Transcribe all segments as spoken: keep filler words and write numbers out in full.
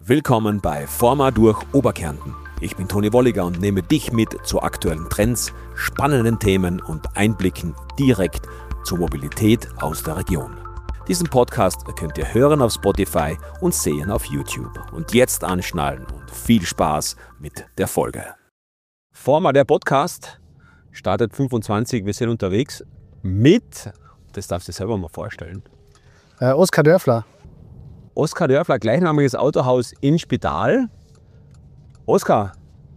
Willkommen bei Forma durch Oberkärnten. Ich bin Toni Wolliger und nehme dich mit zu aktuellen Trends, spannenden Themen und Einblicken direkt zur Mobilität aus der Region. Diesen Podcast könnt ihr hören auf Spotify und sehen auf YouTube. Und jetzt anschnallen und viel Spaß mit der Folge. Forma, der Podcast, startet fünfundzwanzig. Wir sind unterwegs mit, das darfst du dir selber mal vorstellen, äh, Oskar Dörfler. Oskar Dörfler, gleichnamiges Autohaus in Spital. Oskar,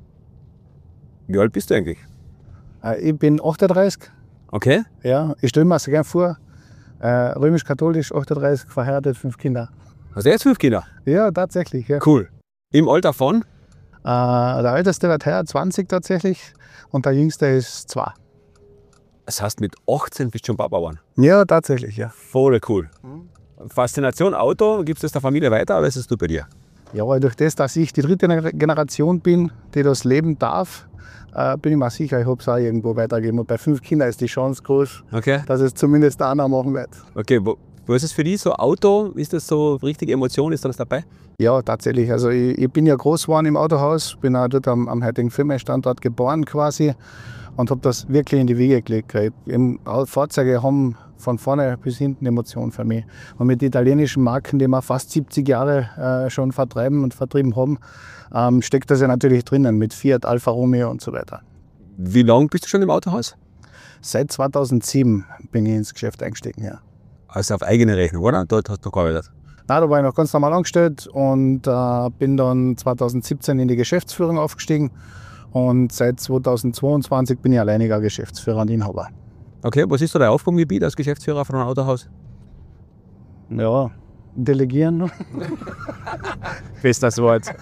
wie alt bist du eigentlich? Äh, ich bin achtunddreißig. Okay. Ja, ich stelle mir so gern vor, äh, römisch-katholisch, achtunddreißig, verheiratet, fünf Kinder. Hast du jetzt fünf Kinder? Ja, tatsächlich. Ja. Cool. Im Alter von? Äh, der älteste wird heuer zwanzig tatsächlich und der jüngste ist zwei. Das heißt, mit achtzehn bist du schon Papa geworden? Ja, tatsächlich, ja. Voll cool. Mhm. Faszination Auto, gibst du das der Familie weiter oder ist es du bei dir? Ja, weil durch das, dass ich die dritte Generation bin, die das leben darf, äh, bin ich mir sicher, ich habe es auch irgendwo weitergegeben. Und bei fünf Kindern ist die Chance groß, okay, dass es zumindest einer machen wird. Okay, wo, wo ist es für dich so Auto? Ist das so richtige Emotion? Ist da das dabei? Ja, tatsächlich. Also ich, ich bin ja groß geworden im Autohaus, bin auch dort am, am heutigen Firmenstandort geboren quasi und habe das wirklich in die Wiege gelegt. Fahrzeuge haben von vorne bis hinten Emotionen für mich. Und mit italienischen Marken, die wir fast siebzig Jahre äh, schon vertreiben und vertrieben haben, ähm, steckt das ja natürlich drinnen mit Fiat, Alfa Romeo und so weiter. Wie lange bist du schon im Autohaus? Seit zweitausendsieben bin ich ins Geschäft eingestiegen, ja. Also auf eigene Rechnung, oder? Dort hast du noch gearbeitet? Nein, da war ich noch ganz normal angestellt und äh, bin dann zweitausendsiebzehn in die Geschäftsführung aufgestiegen. Und seit zweitausendzweiundzwanzig bin ich alleiniger Geschäftsführer und Inhaber. Okay, was ist so dein Aufgabengebiet als Geschäftsführer von einem Autohaus? Ja, delegieren. Festes Wort.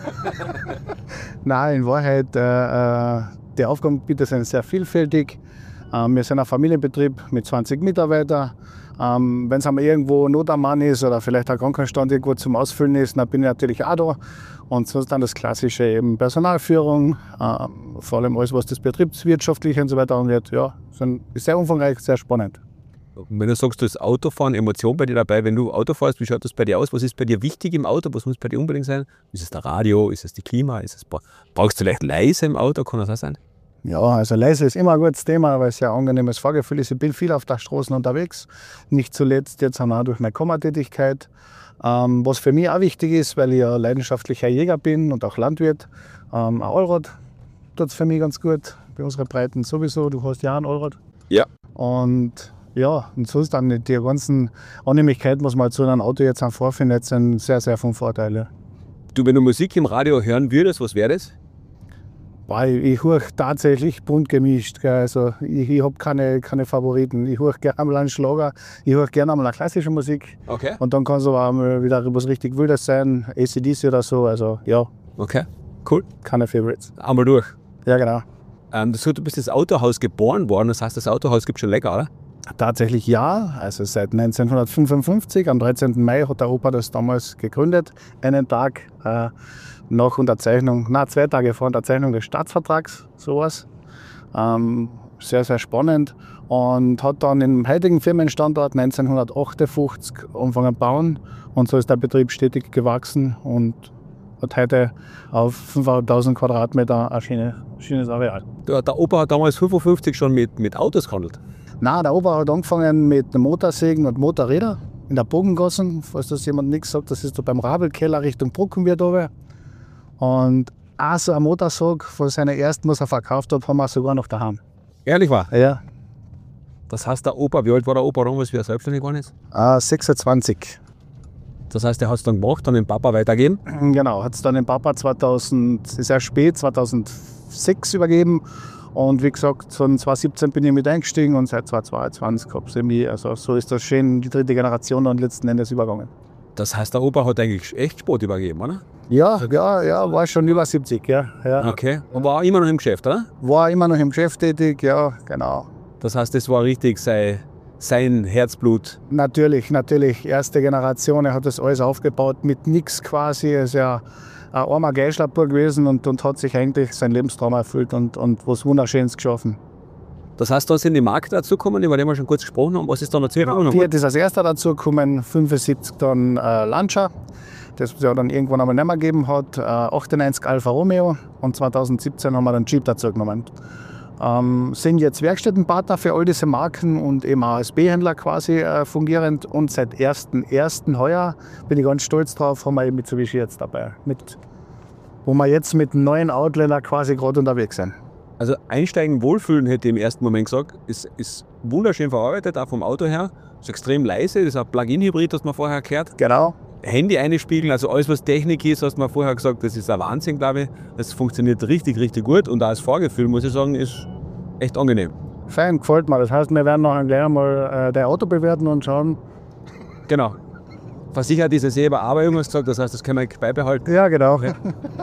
Nein, in Wahrheit, äh, die Aufgabengebiete sind sehr vielfältig. Ähm, wir sind ein Familienbetrieb mit zwanzig Mitarbeitern. Ähm, Wenn es einmal irgendwo Not am Mann ist oder vielleicht ein Krankenstand irgendwo zum Ausfüllen ist, dann bin ich natürlich auch da. Und sonst dann das Klassische, eben Personalführung, ähm, vor allem alles, was das Betriebswirtschaftliche und so weiter angeht. Ja, ist sehr umfangreich, sehr spannend. Wenn du sagst, du hast Autofahren, Emotion bei dir dabei, wenn du Auto fährst, wie schaut das bei dir aus? Was ist bei dir wichtig im Auto? Was muss bei dir unbedingt sein? Ist es der Radio? Ist es die Klima? Ist es, brauchst du vielleicht leise im Auto? Kann das auch sein? Ja, also leise ist immer ein gutes Thema, weil es ja ein angenehmes Fahrgefühl ist. Ich bin viel auf der Straße unterwegs, nicht zuletzt jetzt auch durch meine Kammertätigkeit. Ähm, was für mich auch wichtig ist, weil ich ja leidenschaftlicher Jäger bin und auch Landwirt, ähm, ein Allrad tut es für mich ganz gut, bei unseren Breiten sowieso. Du hast ja auch ein Allrad. Ja. Und ja, und so ist dann die ganzen Annehmlichkeiten, was man halt so in einem Auto jetzt auch vorfindet, sind sehr, sehr von Vorteil. Ja. Du, wenn du Musik im Radio hören würdest, was wäre das? Ich höre tatsächlich bunt gemischt. Also ich, ich habe keine, keine Favoriten. Ich höre gerne einmal einen Schlager, ich höre gerne einmal eine klassische Musik. Okay. Und dann kann es aber auch mal wieder was richtig Wildes sein, A C D C oder so. Also ja. Okay, cool. Keine Favorites. Einmal durch. Ja, genau. Ähm, du bist das Autohaus geboren worden, das heißt, das Autohaus gibt es schon länger, oder? Tatsächlich ja. Also seit neunzehnhundertfünfundfünfzig, am dreizehnten Mai hat der Opa das damals gegründet. Einen Tag äh, nach Unterzeichnung, na zwei Tage vor Unterzeichnung des Staatsvertrags, sowas. Ähm, sehr, sehr spannend. Und hat dann im heutigen Firmenstandort neunzehnhundertachtundfünfzig angefangen zu bauen. Und so ist der Betrieb stetig gewachsen und hat heute auf fünfhunderttausend Quadratmeter ein schönes, schönes Areal. Der, der Opa hat damals fünfundfünfzig schon mit, mit Autos gehandelt? Nein, der Opa hat angefangen mit Motorsägen und Motorrädern in der Bogengassen. Falls das jemand nichts sagt, das ist so beim Rabelkeller Richtung Bruckenwirt oben. Und auch so ein Motorsag von seiner ersten, was er verkauft hat, haben wir sogar noch daheim. Ehrlich wahr? Ja. Das heißt, der Opa, wie alt war der Opa damals, wie er selbstständig geworden ist? Ah, sechsundzwanzig. Das heißt, er hat es dann gemacht, dann den Papa weitergegeben? Genau, hat es dann den Papa zweitausend, sehr spät, zweitausendsechs übergeben. Und wie gesagt, so zweitausendsiebzehn bin ich mit eingestiegen und seit zweitausendzweiundzwanzig habe ich mich. Also so ist das schön, die dritte Generation dann letzten Endes übergangen. Das heißt, der Opa hat eigentlich echt Sport übergeben, oder? Ja, ja, ja, war schon über siebzig, ja. ja. Okay, und war immer noch im Geschäft, oder? War immer noch im Geschäft tätig, ja, genau. Das heißt, das war richtig sein, sein Herzblut? Natürlich, natürlich. Erste Generation, er hat das alles aufgebaut mit nichts quasi. Er ist ja ein armer Geischlapper gewesen und, und hat sich eigentlich sein Lebenstraum erfüllt und, und was Wunderschönes geschaffen. Das heißt, da sind die Marken dazugekommen, über die wir schon kurz gesprochen haben. Was ist da dazu gekommen? Fiat ist als erster dazugekommen, fünfundsiebzig dann äh, Lancia. das es ja dann irgendwann einmal nicht mehr gegeben hat, äh, achtundneunzig Alfa Romeo und zweitausendsiebzehn haben wir dann Jeep dazu genommen. Ähm, sind jetzt Werkstättenpartner für all diese Marken und eben A S B-Händler quasi äh, fungierend. Und seit ersten ersten heuer, bin ich ganz stolz drauf, haben wir eben Mitsubishi jetzt dabei. Mit, wo wir jetzt mit einem neuen Outlander quasi gerade unterwegs sind. Also einsteigen, wohlfühlen, hätte ich im ersten Moment gesagt, ist, ist wunderschön verarbeitet, auch vom Auto her. Ist extrem leise, das ist ein Plug-in-Hybrid, das man vorher gehört. Genau. Handy einspiegeln, also alles was Technik ist, hast du mir vorher gesagt, das ist ein Wahnsinn, glaube ich. Das funktioniert richtig, richtig gut und auch das Fahrgefühl, muss ich sagen, ist echt angenehm. Fein, gefällt mir. Das heißt, wir werden nachher gleich einmal äh, dein Auto bewerten und schauen. Genau. Versichert ist es eh aber auch irgendwas gesagt, das heißt, das können wir beibehalten. Ja, genau. Ja.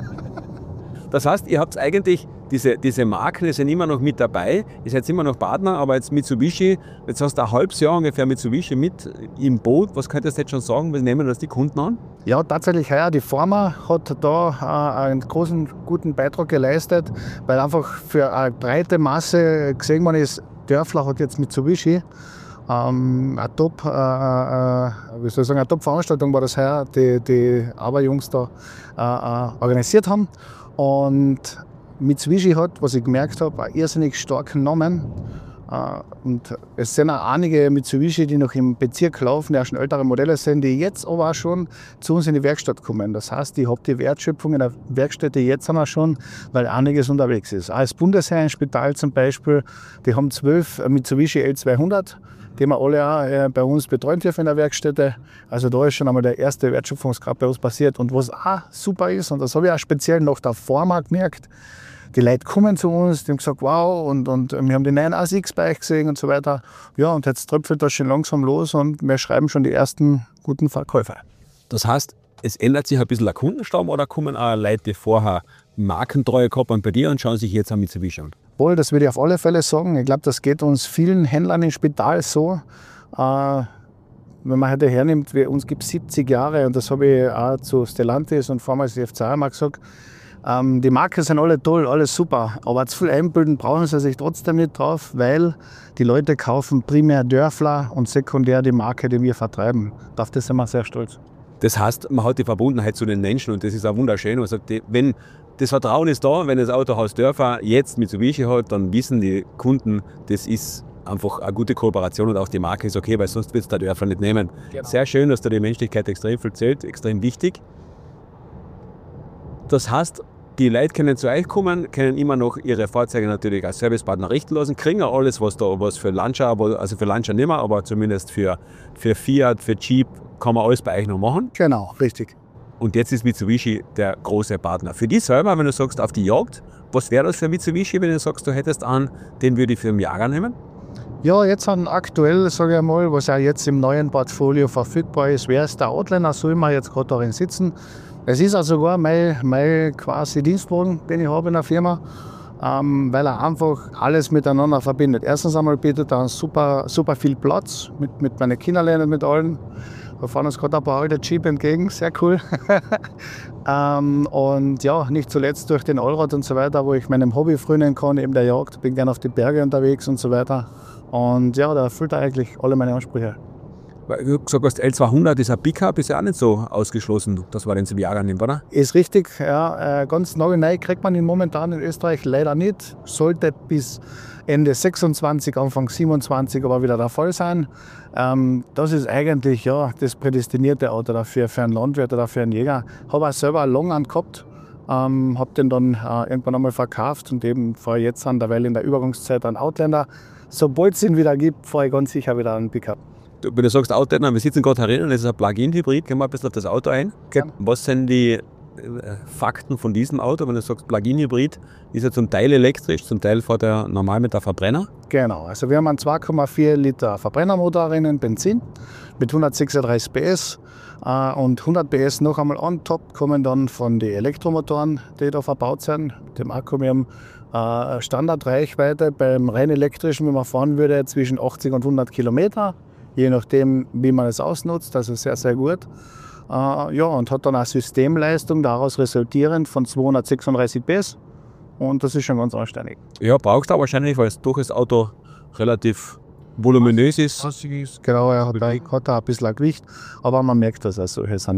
Das heißt, ihr habt eigentlich diese, diese Marken, die sind immer noch mit dabei, ihr seid immer noch Partner, aber jetzt Mitsubishi, jetzt hast du ein halbes Jahr ungefähr Mitsubishi mit im Boot. Was könntest du jetzt schon sagen, wie nehmen das die Kunden an? Ja, tatsächlich heuer, die Forma hat da äh, einen großen, guten Beitrag geleistet, weil einfach für eine breite Masse gesehen worden ist, Dörfler hat jetzt Mitsubishi. Ähm, eine Top, äh, äh, wie soll ich sagen, eine Top-Veranstaltung war das heuer, die die Arbeiterjungs da äh, äh, organisiert haben. Und Mitsubishi hat, was ich gemerkt habe, einen irrsinnig starken Namen. Und es sind auch einige Mitsubishi, die noch im Bezirk laufen, die auch schon ältere Modelle sind, die jetzt aber auch schon zu uns in die Werkstatt kommen. Das heißt, ich habe die Wertschöpfung in der Werkstätte jetzt auch schon, weil einiges unterwegs ist. Auch das Bundesheer im Spital zum Beispiel, die haben zwölf Mitsubishi L zweihundert, die wir alle auch bei uns betreuen dürfen in der Werkstätte. Also da ist schon einmal der erste Wertschöpfungsgrad bei uns passiert. Und was auch super ist, und das habe ich auch speziell nach der Forma gemerkt, die Leute kommen zu uns, die haben gesagt, wow, und, und wir haben die neuen A sechs bei euch gesehen und so weiter. Ja, und jetzt tröpfelt das schon langsam los und wir schreiben schon die ersten guten Verkäufer. Das heißt, es ändert sich ein bisschen der Kundenstamm oder kommen auch Leute, die vorher Markentreue gehabt haben bei dir und schauen sich jetzt an Mitsubishi an? Wohl, das würde ich auf alle Fälle sagen. Ich glaube, das geht uns vielen Händlern im Spital so. Äh, wenn man heute hernimmt, wir, uns gibt es siebzig Jahre und das habe ich auch zu Stellantis und vormals die F C A mal gesagt. Ähm, die Marken sind alle toll, alles super, aber zu viel einbilden brauchen sie sich trotzdem nicht drauf, weil die Leute kaufen primär Dörfler und sekundär die Marke, die wir vertreiben. Auf das sind wir sehr stolz. Das heißt, man hat die Verbundenheit zu den Menschen und das ist auch wunderschön. Man sagt, wenn das Vertrauen ist da, wenn das Autohaus Dörfer jetzt Mitsubishi hat, dann wissen die Kunden, das ist einfach eine gute Kooperation und auch die Marke ist okay, weil sonst wird es der Dörfer nicht nehmen. Genau. Sehr schön, dass da die Menschlichkeit extrem viel zählt, extrem wichtig. Das heißt, die Leute können zu euch kommen, können immer noch ihre Fahrzeuge natürlich als Servicepartner richten lassen, kriegen auch alles, was da was für Lancia, also für Lancia nicht mehr, aber zumindest für, für Fiat, für Jeep kann man alles bei euch noch machen. Genau, richtig. Und jetzt ist Mitsubishi der große Partner. Für dich selber, wenn du sagst, auf die Jagd, was wäre das für Mitsubishi, wenn du sagst, du hättest einen, den würde ich für einen Jager nehmen? Ja, jetzt an aktuell, sage ich mal, was auch jetzt im neuen Portfolio verfügbar ist, wäre es der Outlander, so immer jetzt gerade darin sitzen. Es ist auch sogar mein, mein quasi Dienstwagen, den ich habe in der Firma, ähm, weil er einfach alles miteinander verbindet. Erstens einmal bietet er super, super viel Platz mit, mit meinen Kinderlernen, mit allen. Wir fahren uns gerade ein paar alte Jeep entgegen, sehr cool. ähm, und ja, nicht zuletzt durch den Allrad und so weiter, wo ich meinem Hobby frönen kann, eben der Jagd, bin gerne auf die Berge unterwegs und so weiter. Und ja, da erfüllt er eigentlich alle meine Ansprüche. Weil du gesagt hast, L zweihundert ist ein Pickup, ist ja auch nicht so ausgeschlossen, dass man den zum Jager nimmt, oder? Ist richtig, ja. Äh, ganz neu kriegt man ihn momentan in Österreich leider nicht. Sollte bis Ende sechsundzwanzig, Anfang siebenundzwanzig aber wieder der Fall sein. Ähm, das ist eigentlich ja, das prädestinierte Auto dafür, für einen Landwirt oder für einen Jäger. Habe auch selber einen Long angehabt, ähm, habe den dann äh, irgendwann einmal verkauft und eben fahre jetzt an, derweil in der Übergangszeit einen Outlander. Sobald es ihn wieder gibt, fahre ich ganz sicher wieder einen Pickup. Wenn du sagst Outlander, wir sitzen gerade herinnen, das ist ein Plug-in-Hybrid, gehen wir ein bisschen auf das Auto ein. Ja. Was sind die Fakten von diesem Auto? Wenn du sagst Plug-in-Hybrid, ist er zum Teil elektrisch, zum Teil fährt er normal mit der Verbrenner? Genau, also wir haben einen zwei Komma vier Liter Verbrennermotor drinnen, Benzin mit hundertsechsunddreißig P S äh, und hundert P S noch einmal on top kommen dann von den Elektromotoren, die da verbaut sind. Mit dem Akku, wir haben äh, Standardreichweite beim rein elektrischen, wenn man fahren würde, zwischen achtzig und hundert Kilometer. Je nachdem, wie man es ausnutzt, also sehr, sehr gut. Äh, ja, und hat dann eine Systemleistung daraus resultierend von zweihundertsechsunddreißig P S. Und das ist schon ganz anständig. Ja, brauchst du auch wahrscheinlich, weil es durch das Auto relativ voluminös ist. Genau, er hat, hat ein bisschen Gewicht, aber man merkt das als solches auch nicht.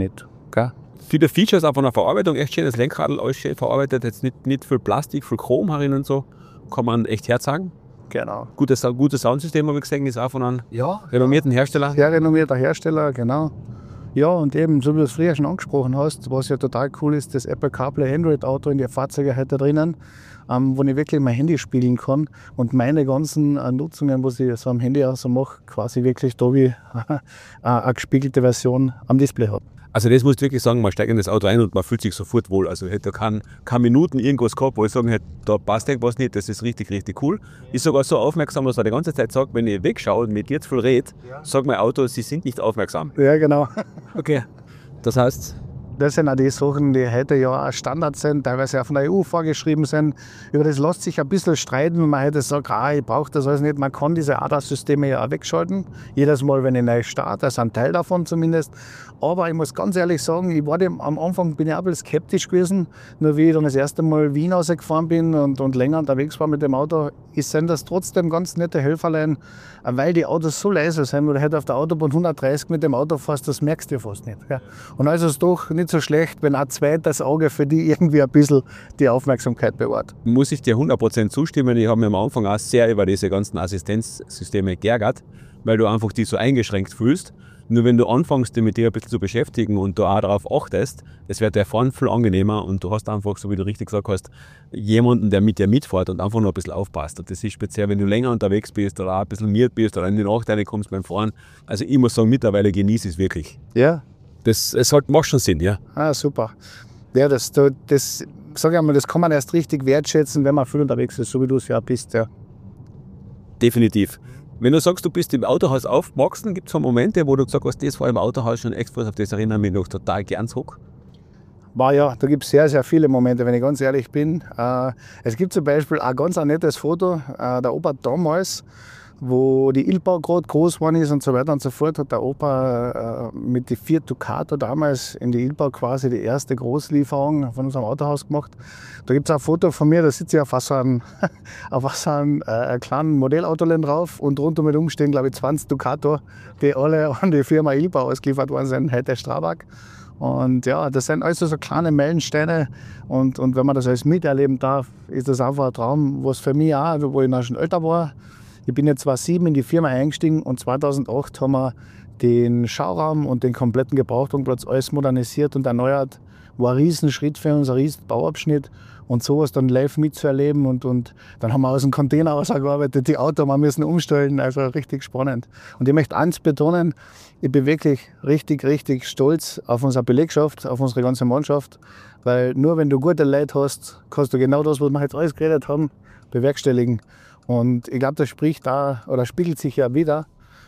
Gell? Viele Features auch von der Verarbeitung, echt schön, das Lenkrad, alles schön verarbeitet, jetzt nicht, nicht viel Plastik, viel Chrom herin und so, kann man echt herzagen. Genau. Gutes, gutes Soundsystem, habe ich gesehen, ist auch von einem Ja, renommierten Hersteller. sehr renommierter Hersteller, genau. Ja, und eben, so wie du es früher schon angesprochen hast, was ja total cool ist, das Apple CarPlay Android Auto in der Fahrzeuge heute drinnen, ähm, wo ich wirklich mein Handy spielen kann und meine ganzen äh, Nutzungen, was ich so am Handy auch so mache, quasi wirklich da wie äh, eine gespiegelte Version am Display habe. Also das musst du wirklich sagen, man steigt in das Auto ein und man fühlt sich sofort wohl. Also ich hätte keine, keine Minuten irgendwas gehabt, wo ich sagen hätte, da passt irgendwas nicht, das ist richtig, richtig cool. Ich bin sogar so aufmerksam, dass er die ganze Zeit sagt, wenn ich wegschaue und mit dir zu viel rede, ja. Sagt mein Auto, sie sind nicht aufmerksam. Ja, genau. Okay, das heißt... Das sind auch die Sachen, die heute ja auch Standard sind, teilweise auch von der E U vorgeschrieben sind. Über das lässt sich ein bisschen streiten, wenn man heute sagt, ah, ich brauche das alles nicht. Man kann diese A D A S-Systeme ja auch wegschalten. Jedes Mal, wenn ich neu starte, das ist ein Teil davon zumindest. Aber ich muss ganz ehrlich sagen, ich war dem, am Anfang bin ich auch ein bisschen skeptisch gewesen. Nur wie ich dann das erste Mal Wien rausgefahren bin und, und länger unterwegs war mit dem Auto, ist sind das trotzdem ganz nette Helferlein, weil die Autos so leise sind, wo du heute auf der Autobahn hundertdreißig mit dem Auto fährst, das merkst du fast nicht. Ja. Und da ist es doch nicht so schlecht, wenn ein zweites Auge für die irgendwie ein bisschen die Aufmerksamkeit bewahrt. Muss ich dir hundert Prozent zustimmen. Ich habe mir am Anfang auch sehr über diese ganzen Assistenzsysteme geärgert, weil du einfach die so eingeschränkt fühlst. Nur wenn du anfängst, dich mit dir ein bisschen zu beschäftigen und du auch darauf achtest, das wird der Fahren viel angenehmer und du hast einfach, so wie du richtig gesagt hast, jemanden, der mit dir mitfährt und einfach noch ein bisschen aufpasst. Und das ist speziell, wenn du länger unterwegs bist oder auch ein bisschen miert bist oder in die Nacht reinkommst beim Fahren. Also ich muss sagen, mittlerweile genieße ich es wirklich. Ja. Das, es halt, macht schon Sinn, ja. Ah, super. Ja, das, das, sag ich mal, das kann man erst richtig wertschätzen, wenn man viel unterwegs ist, so wie du es ja bist, ja. Definitiv. Wenn du sagst, du bist im Autohaus aufgewachsen, gibt es so Momente, wo du gesagt hast, das war im Autohaus schon extra, auf das erinnere ich mich noch total gern zurück? War ja, da gibt es sehr, sehr viele Momente, wenn ich ganz ehrlich bin. Äh, es gibt zum Beispiel ein ganz ein nettes Foto, äh, der Opa damals, wo die Ilbau gerade groß geworden ist und so weiter und so fort, hat der Opa äh, mit den Fiat Ducato damals in die Ilbau quasi die erste Großlieferung von unserem Autohaus gemacht. Da gibt es ein Foto von mir, da sitze ich auf so einem, auf so einem äh, kleinen Modellautolen drauf und rundum herum stehen, glaube ich, zwanzig Ducato, die alle an die Firma Ilbau ausgeliefert worden sind, heute Strabag. Und ja, das sind also so kleine Meilensteine und, und wenn man das alles miterleben darf, ist das einfach ein Traum, was für mich auch, wo ich noch schon älter war. Ich bin jetzt zweitausendsieben in die Firma eingestiegen und zweitausendacht haben wir den Schauraum und den kompletten Gebrauchtwagenplatz alles modernisiert und erneuert. War ein Riesenschritt für uns, ein riesen Bauabschnitt und sowas dann live mitzuerleben und, und dann haben wir aus dem Container ausgearbeitet, die Autos haben wir müssen umstellen, also richtig spannend. Und ich möchte eins betonen, ich bin wirklich richtig, richtig stolz auf unsere Belegschaft, auf unsere ganze Mannschaft, weil nur wenn du gute Leute hast, kannst du genau das, was wir jetzt alles geredet haben, bewerkstelligen. Und ich glaube, das spricht da oder spiegelt sich ja wieder,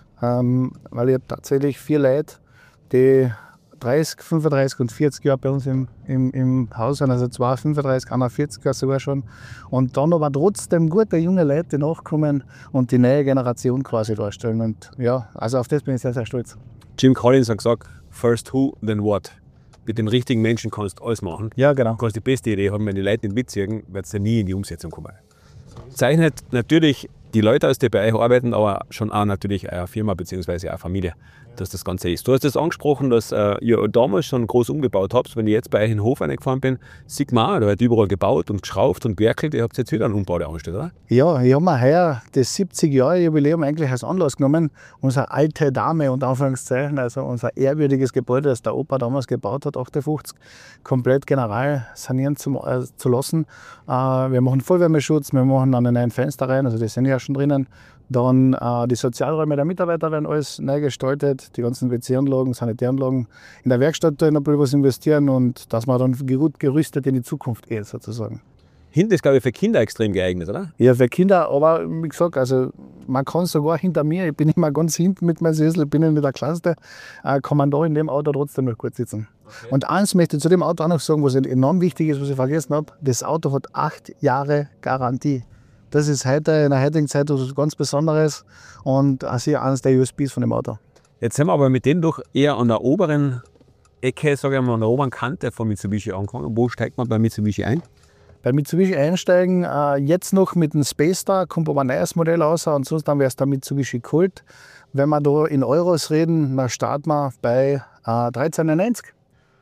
ähm, weil ich habe tatsächlich vier Leute, die dreißig, fünfunddreißig und vierzig Jahre bei uns im, im, im Haus sind, also zwei fünfunddreißig, einer vierzig sogar schon. Und dann aber trotzdem gute junge Leute, die nachkommen und die neue Generation quasi darstellen. Und ja, also auf das bin ich sehr, sehr stolz. Jim Collins hat gesagt, first who, then what. Mit den richtigen Menschen kannst du alles machen. Ja, genau. Du kannst die beste Idee haben, wenn die Leute nicht mitziehen, wird es ja nie in die Umsetzung kommen. Zeichnet natürlich die Leute aus, die bei euch arbeiten, aber schon auch natürlich eine Firma bzw. eine Familie, dass das Ganze ist. Du hast es das angesprochen, dass äh, ihr damals schon groß umgebaut habt. Wenn ich jetzt bei euch in den Hof reingefahren bin, sieht man auch, da wird überall gebaut und geschraubt und gewerkelt. Ihr habt jetzt wieder einen Umbau angestellt, oder? Ja, ich habe mir heuer das siebzig Jahre Jubiläum eigentlich als Anlass genommen. Unsere alte Dame, unter Anführungszeichen, also unser ehrwürdiges Gebäude, das der Opa damals gebaut hat, achtundfünfzig, komplett general sanieren zu, äh, zu lassen. Äh, wir machen Vollwärmeschutz, wir machen an den neuen Fenster rein, also die sind ja schon drinnen. Dann äh, die Sozialräume der Mitarbeiter werden alles neu gestaltet, die ganzen W C-Anlagen, Sanitäranlagen. In der Werkstatt da noch ein bisschen was investieren und dass man dann gut gerüstet in die Zukunft geht, sozusagen. Hinten ist, glaube ich, für Kinder extrem geeignet, oder? Ja, für Kinder, aber wie gesagt, also man kann sogar hinter mir, ich bin immer ganz hinten mit meinem Sessel, ich bin ja nicht der Kleinste, äh, kann man da in dem Auto trotzdem noch gut sitzen. Okay. Und eins möchte ich zu dem Auto auch noch sagen, was enorm wichtig ist, was ich vergessen habe, das Auto hat acht Jahre Garantie. Das ist heute in der heutigen Zeit was ganz Besonderes und also eines der U S Bs von dem Auto. Jetzt sind wir aber mit denen doch eher an der oberen Ecke, sage ich mal, an der oberen Kante von Mitsubishi angefangen. Wo steigt man bei Mitsubishi ein? Bei Mitsubishi einsteigen, äh, jetzt noch mit dem Space Star, kommt aber ein neues Modell raus und sonst dann wäre es der Mitsubishi Colt. Wenn wir da in Euros reden, dann starten wir bei äh, dreizehn neunzig.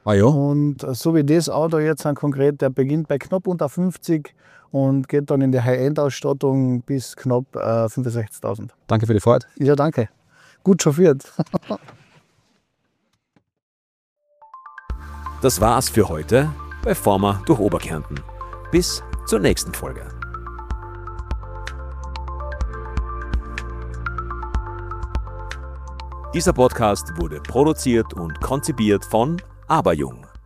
Ah ja? Und so wie das Auto jetzt dann konkret, der beginnt bei knapp unter fünfzig und geht dann in die High-End-Ausstattung bis knapp äh, fünfundsechzigtausend. Danke für die Fahrt. Ja, danke. Gut chauffiert. Das war's für heute bei Fahren wir durch Oberkärnten. Bis zur nächsten Folge. Dieser Podcast wurde produziert und konzipiert von Aberjung.